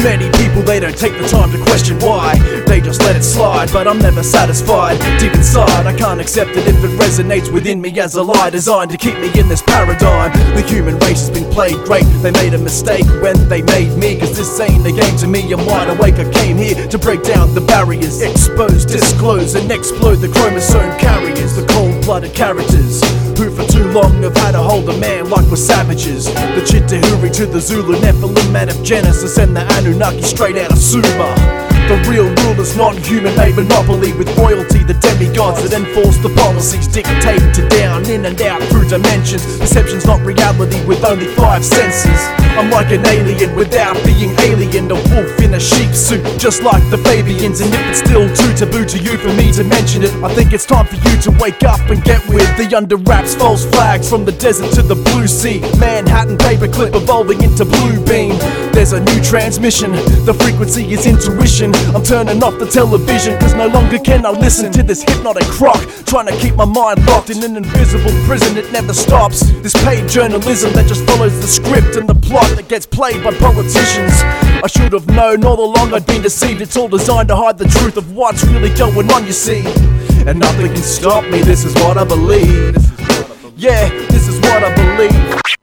Too many people, they don't take the time to question why. They just let it slide, but I'm never satisfied. Deep inside, I can't accept it if it resonates within me as a lie designed to keep me in this paradigm. The human race has been played great. They made a mistake when they made me, cause this ain't a game to me. I'm wide awake, I came here to break down the barriers, expose, disclose and explode the chromosome carriers, the cold-blooded characters who for too long have had a hold of man like we're savages. The Chitauri to the Zulu, Nephilim out of Genesis, and the Anunnaki straight out of Sumer. The real rulers, non-human, made monopoly with royalty. The demigods that enforce the policies, dictated to down, in and out through dimensions. Perception's not reality with only 5 senses. I'm like an alien without being alien, a wolf in a sheep suit, just like the Fabians. And if it's still too taboo to you for me to mention it, I think it's time for you to wake up and get with the under wraps false flags from the desert to the blue sea. Manhattan paperclip evolving into blue beam. There's a new transmission, the frequency is intuition. I'm turning off the television, cause no longer can I listen to this hypnotic crock, trying to keep my mind locked in an invisible prison. It never stops, this paid journalism that just follows the script and the plot that gets played by politicians. I should have known all along I'd been deceived. It's all designed to hide the truth of what's really going on, you see. And nothing can stop me, this is what I believe. Yeah, this is what I believe.